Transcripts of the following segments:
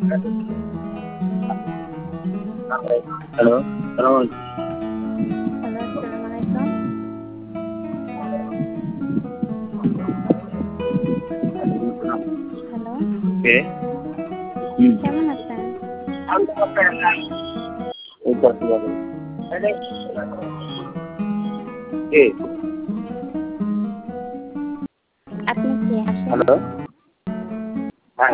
Hello, সালাম hello, আসসালামু আলাইকুম। আলাইকুম। হ্যালো, কে? হুম। কেমন আছেন? এই তো আছি ভালো। কে? আপনি কে আসেন? হ্যালো? হ্যাঁ,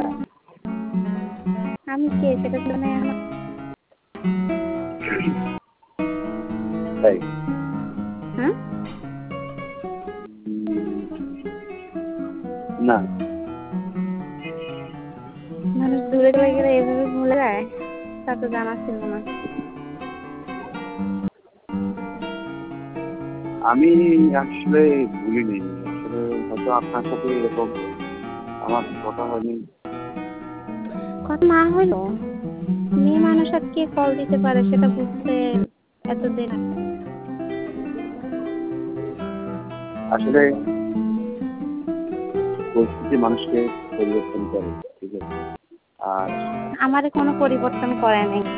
আমি কে সেটা তো মানে আমার তাই। হুম? না, মানুষ দূরে চলে গেলে এভাবে ভুলে যায়? তা তো জানা ছিল না। আমি আসলে ভুলিনি। আসলে হয়তো আপনার সাথে এরকম আমার কথা হয়নি। কথা না হইলো মেয়ে মানুষ আর কে কল দিতে পারে সেটা বুঝতে এত দেরি। আসলে পরিস্থিতি মানুষকে পরিবর্তন করে, ঠিক আছে? আর আমারে কোনো পরিবর্তন করে নাই।